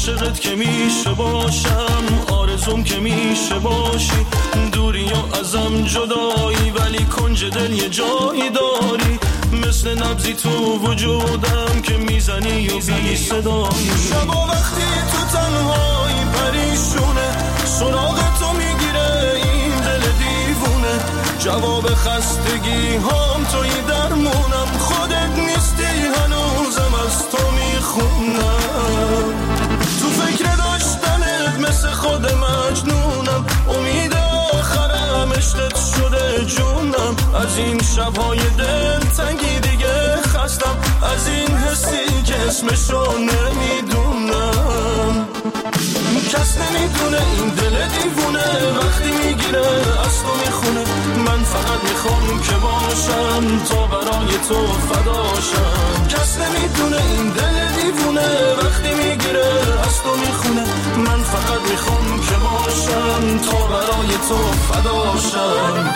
عاشقت که میشه باشم، آرزوم که میشه باشی، دوری و ازم جدایی ولی کنج دل یه جایی داری، مثل نبضی تو وجودم که میزنی و بی صدایی. شبا وقتی تو تنهایی پریشونه، سراغ تو میگیره این دل دیوونه، جواب خستگی هم توی درمونم، خودت نیستی هنوزم از تو میخونم، تو فکر داشتنت مثل خود مجنونم، امید آخرم عشقت شده جونم، از این شبهای دل تنگی دیگه خستم، از این حسی که اسمشو نمیدونم، کس نمیدونه این دل دیوونه وقتی میگیره از تو میخونه، من فقط میخوام که باشم تا برای تو فداشم، کس نمیدونه این دل دیوونه وقتی میگیره از تو میخونه، من فقط میخوام که باشم تا برای تو فداشم.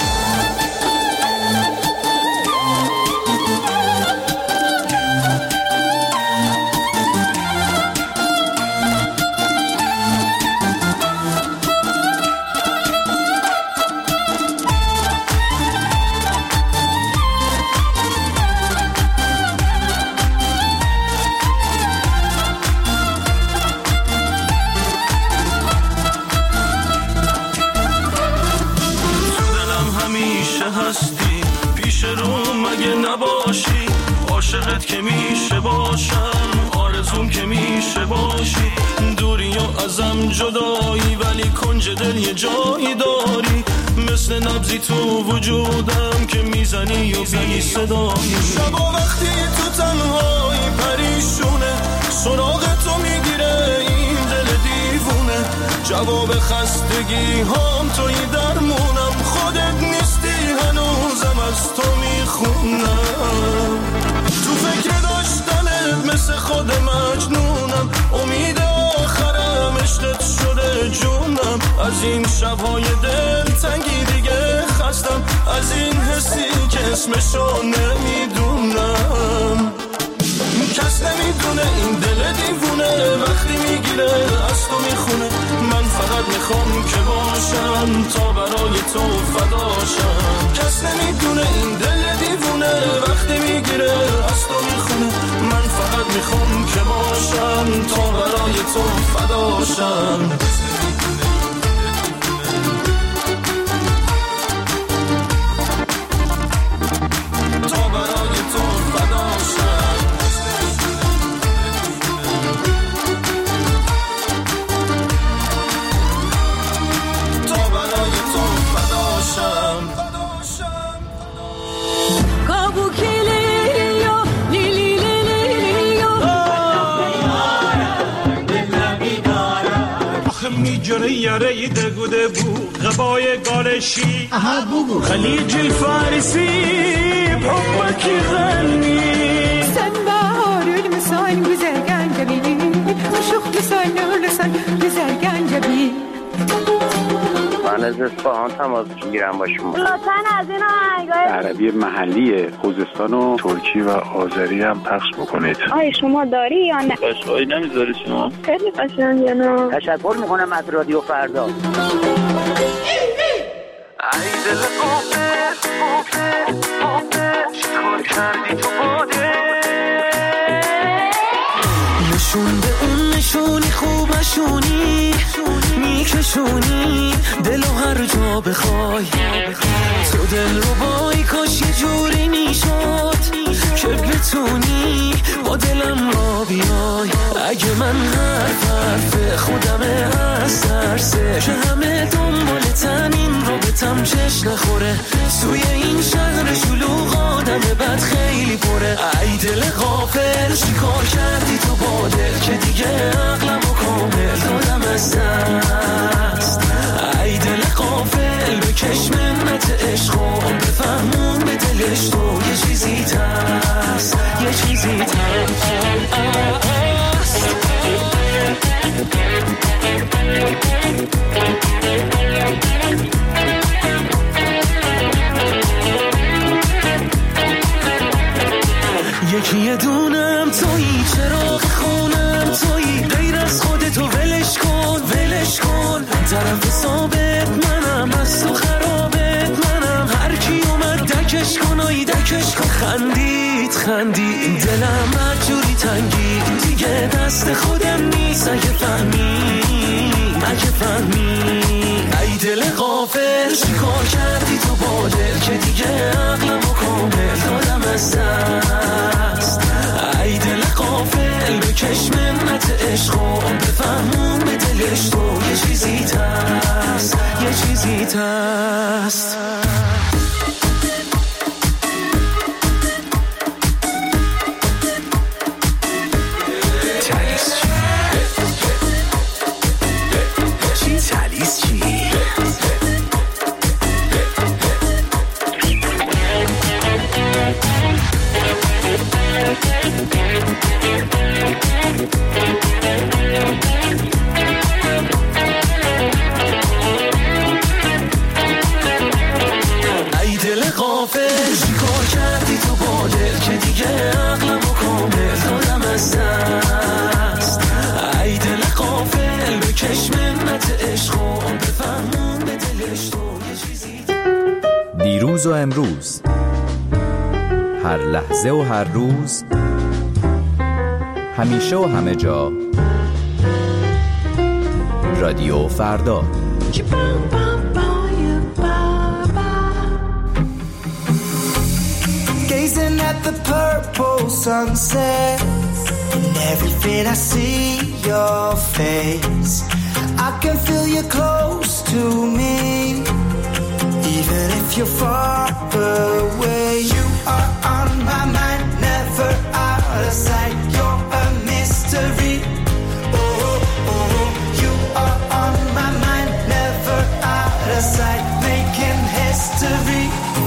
عاشقت که میشه باشم، آرزوم که میشه باشی، دوری و ازم جدایی ولی کنج دل یه جایی داری، مثل نبضی تو وجودم که میزنی و بی صدایی. شبا وقتی تو تنهایی پریشونه، سراغ تو میگیره این دل دیوونه، جواب خستگی هم توی درمونم، خودت نیستی هنوزم از تو میخونم، تو فکر داشتنت مثل خود مجنونم، امید آخرم عشقت شده جونم، از این شبهای دل تنگی دیگه خستم، از این حسی که اسمشو نمیدونم، کس نمیدونه این دل دیوونه وقتی میگیره از تو میخونه، من فقط میخوام که باشم تا برای تو فداشم، کس نمیدونه این دل دیوونه وقتی میگیره از تو میخونه، من فقط میخوام که باشم تا برای تو فداشم. یاره دگوده بو غبای گالشی خلیج الفارسی بحبك غني sen baharul misal güzel gencebi aşık misal nursan güzel gencebi من از اصفهان تماس میگیرم با شما. لطفاً از این آهنگای عربی محلی خوزستان و ترکی و آذری هم پخش بکنید. آیا شما داری یا نه؟ قشقایی نمیذاری شما؟ خیلی قشنگه نه؟ تشکر میکنم از رادیو فردا. ای دل قافل چیکار کردی تو باده؟ نشون به اون نشونی خوب نشونی میکشونی دلو هر جا بخوای، تو دل رو بای کاش یه جوری میشد که بتونی با دلم را بیای، اگه من حرف خودم از ترسه که همه دنبالتن این رابطم چش نخوره، توی این شهر شلوغ آدم بد خیلی پره، ای دل غافل چیکار کردی تو با دل که دیگه عقلمو کامل دادم از دست، ای دل غافل بکش منت عشقو بفهمون به دلش تو یه چیزی تست یه چیزی تست یکی یه دونم تویی چراغ خونم تویی طرف ثابت منم، از تو خرابت منم، هر کی اومد دکش کن آی دکش کن. خندید دلم مجوری تنگید دیگه دست خودم نیست. اگه فهمی ای دل غافل چیکار کردی تو با دل که دیگه عقلمو کامل دادم از دست. ای دل غافل بکش منت عشقو بفهمون به دلش تو یه چیزی تست. ای دل غافل چیکار کردی تو با دل که دیگه عقلمو کامل دادم از دست. ای دل غافل بکش منت عشقو بفهمون به دلش تو یه چیزی. دیروز و امروز، هر لحظه و هر روز، همیشه و همه جا، رادیو فردا. Gazing at the purple sunset, and everything I see your face. I can feel you close to me, even if you're far away. You are on my mind, never out of sight. You're a mystery. Oh, oh, you are on my mind, never out of sight, making history.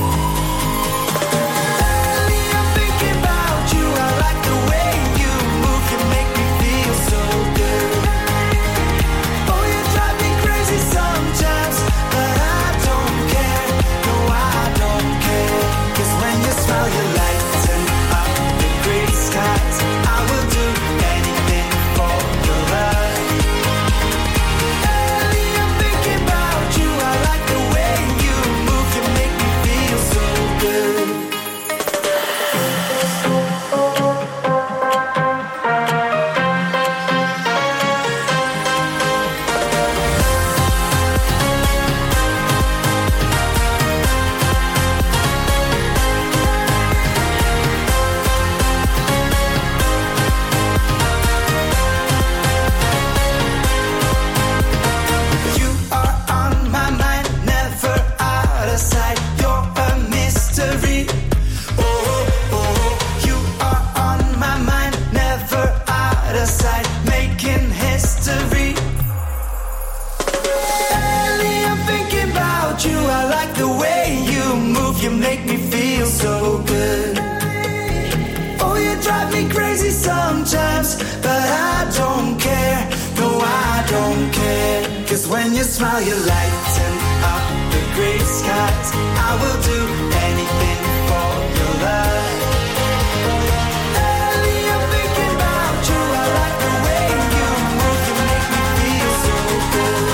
When you smile, you lighten up the gray skies. I will do anything for your love. Ellie, I'm thinking about you. I like the way you move. You make me feel so good.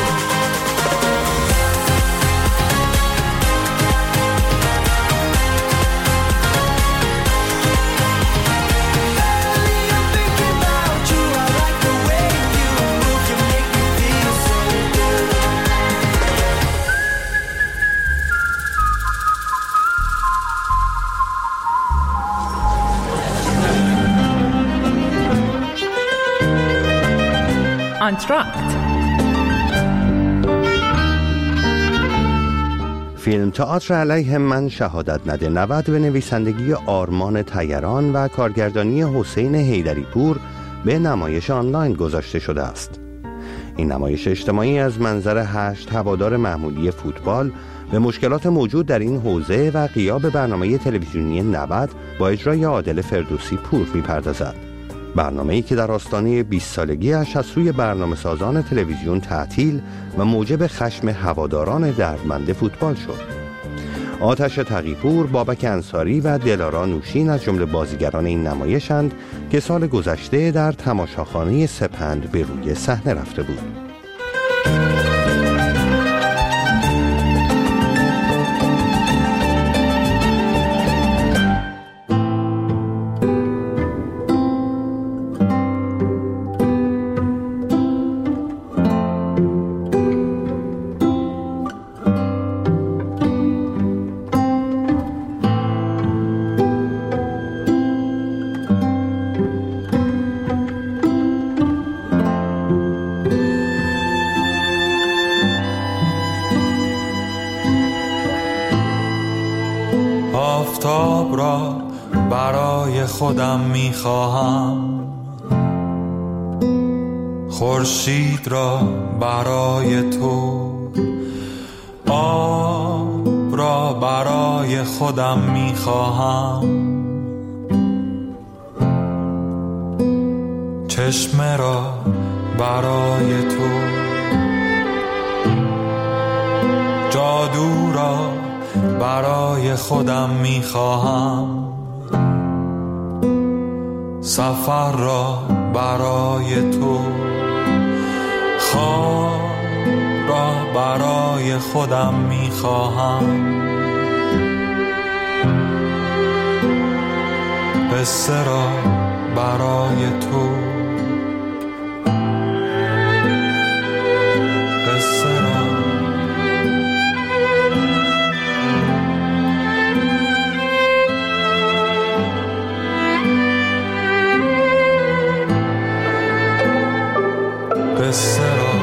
Ellie, I'm thinking about you. I like the way you move. You make me feel so good. آنتراکت. فیلم تئاتر علیه من شهادت نده 90 به نویسندگی آرمان طیران و کارگردانی حسین حیدری پور به نمایش آنلاین گذاشته شده است. این نمایش اجتماعی از منظر 8 هوادار معمولی فوتبال به مشکلات موجود در این حوزه و غیاب برنامه تلویزیونی 90 با اجرای عادل فردوسی پور می‌پردازد. برنامه‌ای که در آستانه 20 سالگی‌اش از سوی برنامه‌سازان تلویزیون تعطیل و موجب خشم هواداران دردمند فوتبال شد. آتش تقی‌پور، بابک انصاری و دلارا نوشین از جمله بازیگران این نمایشند که سال گذشته در تماشاخانه سپند به روی صحنه رفته بود. آفتاب را برای خودم میخواهم، خورشید را برای تو، آب را برای خودم میخواهم، چشمه را برای تو، جادو را برای خودم میخواهم، سفر را برای تو، خواب را برای خودم میخواهم، قصه را برای تو، قصه را قصه را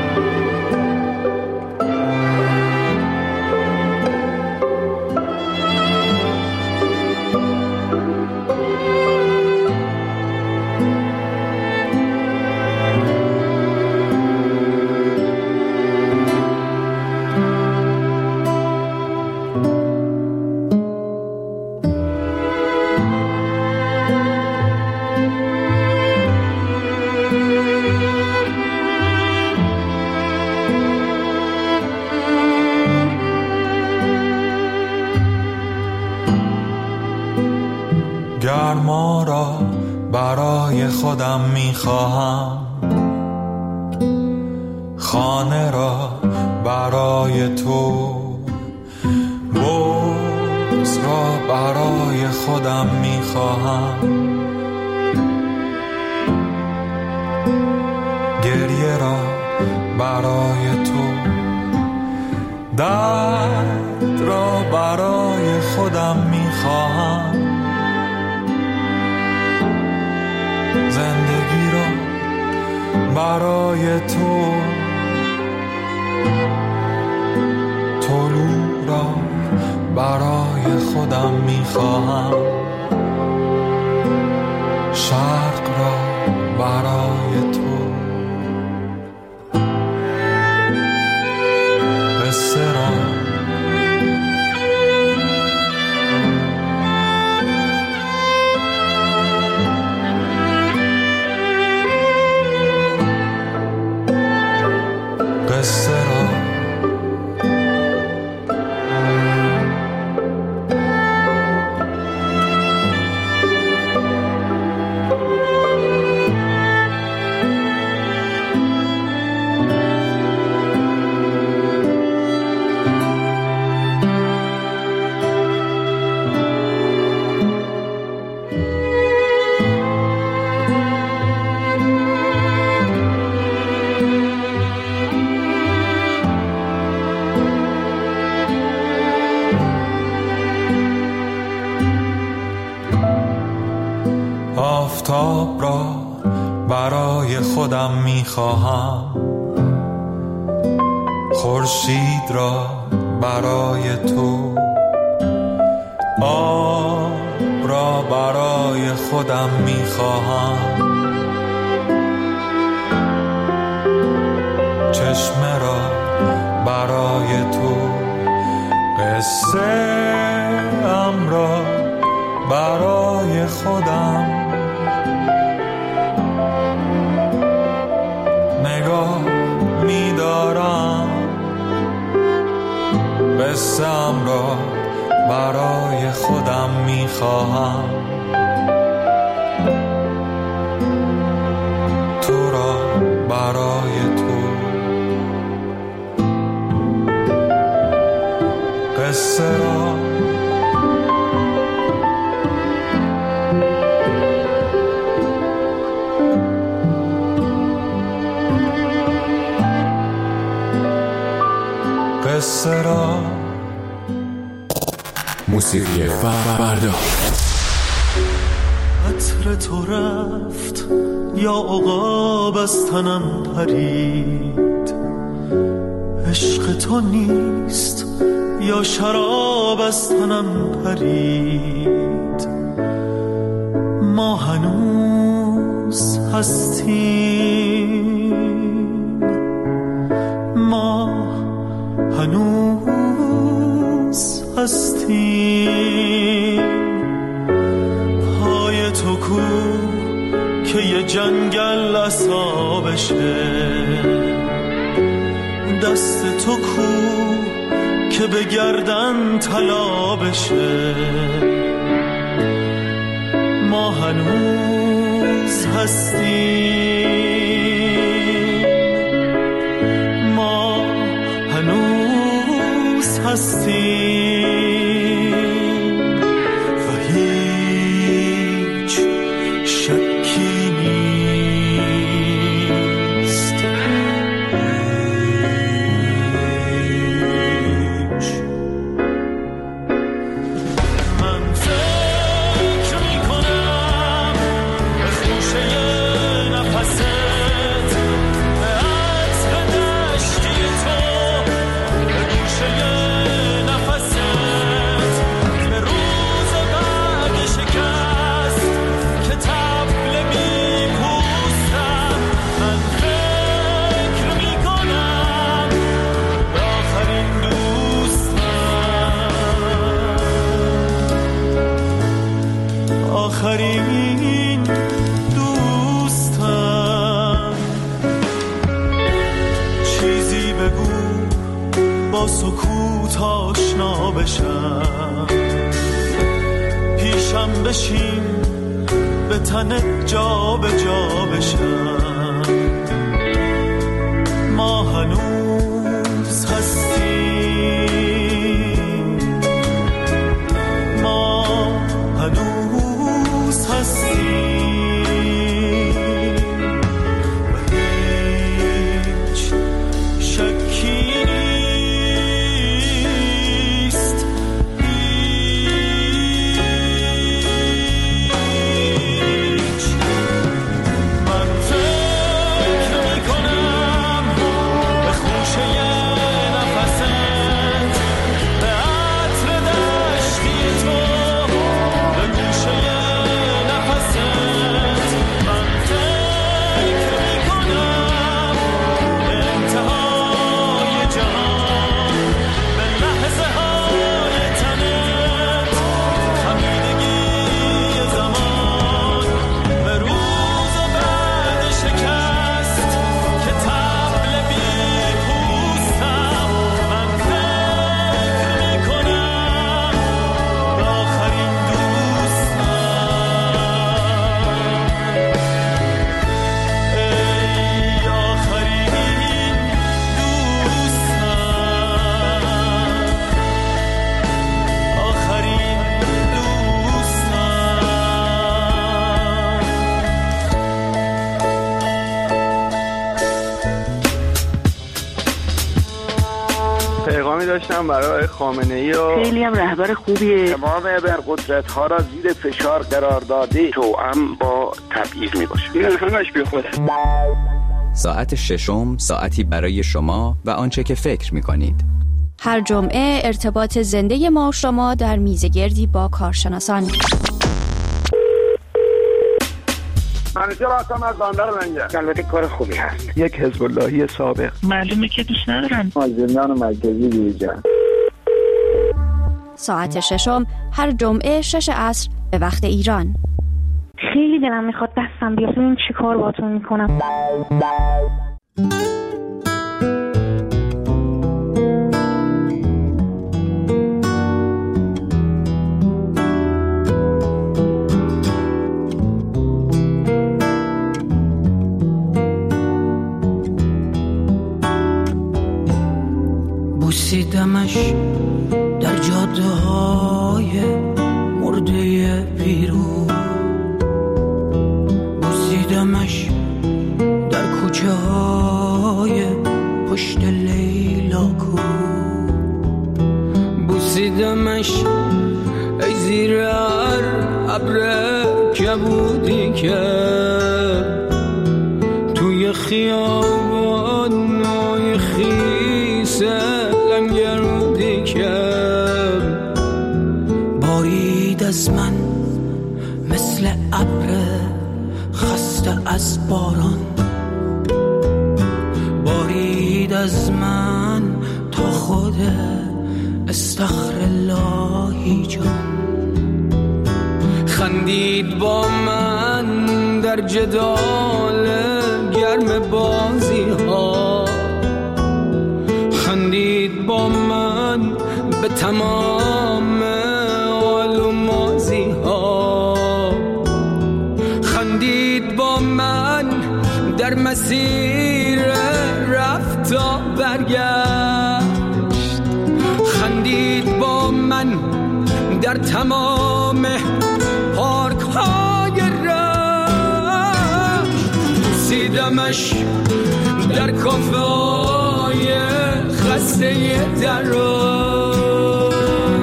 گرما را برای خودم میخواهم، خانه را برای تو، بغض را برای خودم میخواهم، گریه را برای تو، درد را برای خودم میخواهم، زندگی را برای تو، طلوع را برای خودم میخواهم، شرق را برای تو، قصه را قصه را آفتاب را برای خودم میخواهم، خورشید را برای تو، آب را برای خودم میخواهم، چشمه را برای تو، قصه ام را برای خودم، نگاه می‌دارم قصه‌ام را برای خودم می‌خواهم، تو را برای تو، قصه را قصه را موسیقی فردا. عطر تو رفت یا عقاب از تنم پرید، عشق تو نیست یا شراب از تنم پرید، ما هنوز هستیم، ما هنوز هستیم. پای تو کو که یه جنگل اصابشه، دست تو کو که به گردن طلا بشه، ما هنوز هستیم، ما هنوز هستیم و هیچ شکی نیست. من فکر میکنم به خوشه نفست، به عطر دشتی تو، به گوشه نفست، به روز بعد شکست که طبل میپوستم. من فکر میکنم به آخرین دوستم، آخرین دوستم. چیزی بگو با سکوت آشنا بشم، پیشم بشین به تنت جا به جا بشم. ما هنوز هستیم، ما هنوز هستیم و هیچ شکی نیست. هیچ. من فکر میکنم به خوشه نفست، به عطر دشتی تو، به گوشه نفست. من فکر میکنم به انتهای جهان، به لحظه های تنت، خمیدگی زمان، به روز بعد شکست که طبل میپوستم. من فکر میکنم به آخرین دوستم، ای آخرین دوستم، آخرین دوستم. پیغامی داشتم برای خامنه‌ای و خیلی هم رهبر خوبیه. تمام ابرقدرت ها را زیر فشار قرار داده، توأم با تبعیض می باشه. این همش بی خوده. ساعت ششم ساعتی برای شما و آنچه که فکر می کنید. هر جمعه ارتباط زنده ما و شما در میزگردی با کارشناسان. منیجر هستم از بندر منگه. البته کار خوبی هست. یک حزب اللهی سابق. معلومه که دوست ندارن. مازندران مرکزی بیرجان. ساعت ششم هر جمعه 6 عصر به وقت ایران. خیلی دلم میخواد دستم بیاد، این چی کار باتون میکنم. بوسیدمش در جاده های مرده پیرو، بوسیدمش در کوچه های پشت لیلاکو، بوسیدمش ای زیر هر ابر کبودی که توی خیابانای خیسه لنگرودی که از من مثل ابر خسته از باران، بارید از من تا خود استغفراللهی جان. خندید با من در جدال گرم بازی ها، خندید با من به تمام آل و مازی ها، خندید با من در مسیر رفت و برگشت، خندید با من در تمام پارک های رشت، بوسیدمش در کافه های خسته درا،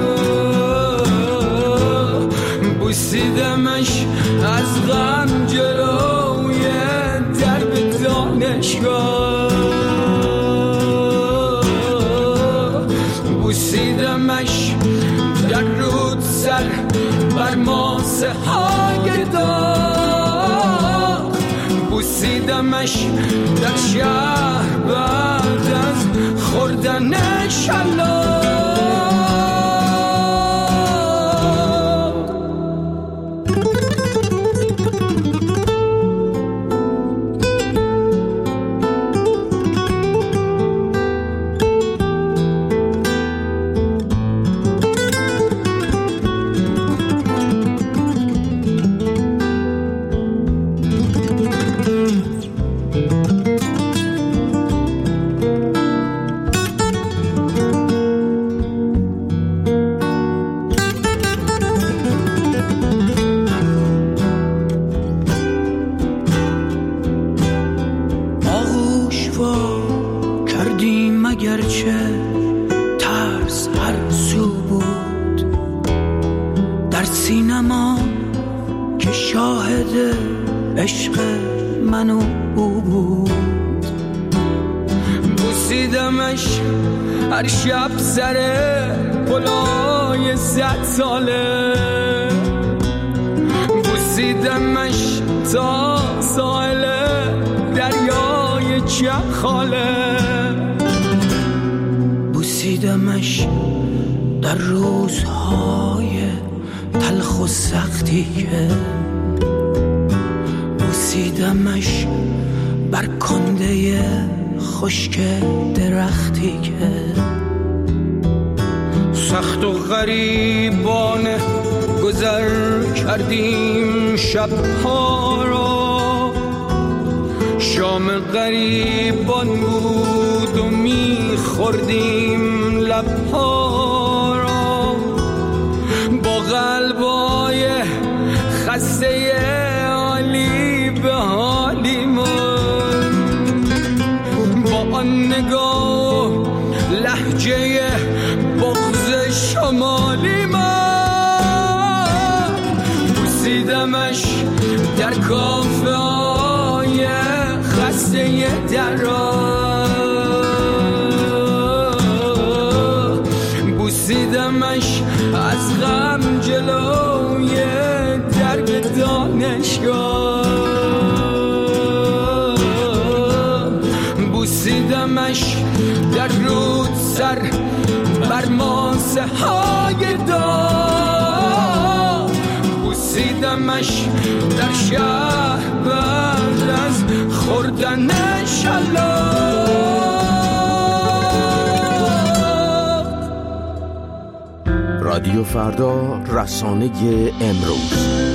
بوسیدمش از غم جلوی درب دانشگاه، بوسیدمش در رود سر بر ماسه های داغ، بوسیدمش در شهر بعد از خوردن شلاق. عشق من و او بود، بوسیدمش هر شب سر پلای 100 ساله، بوسیدمش تا ساحل دریای چخاله، بوسیدمش در روزهای تلخ و سختی که، بوسیدمش بر کنده خشک درختی که، سخت و غریبانه گذر کردیم شبها را، شام غریبان بود و میخوردیم لبها را، با قلبای خسته عالی به حالی من، با آن نگاه لهجه بغض شمالی من، بوسیدمش در کافه های خسته درا، بوسیدمش از غم جلوی درب دانشگاه، بوسیدمش در رود سر بر ماسه های داغ، بوسیدمش در شهر بعد از خوردن شلاق. رادیو فردا، رسانه امروز.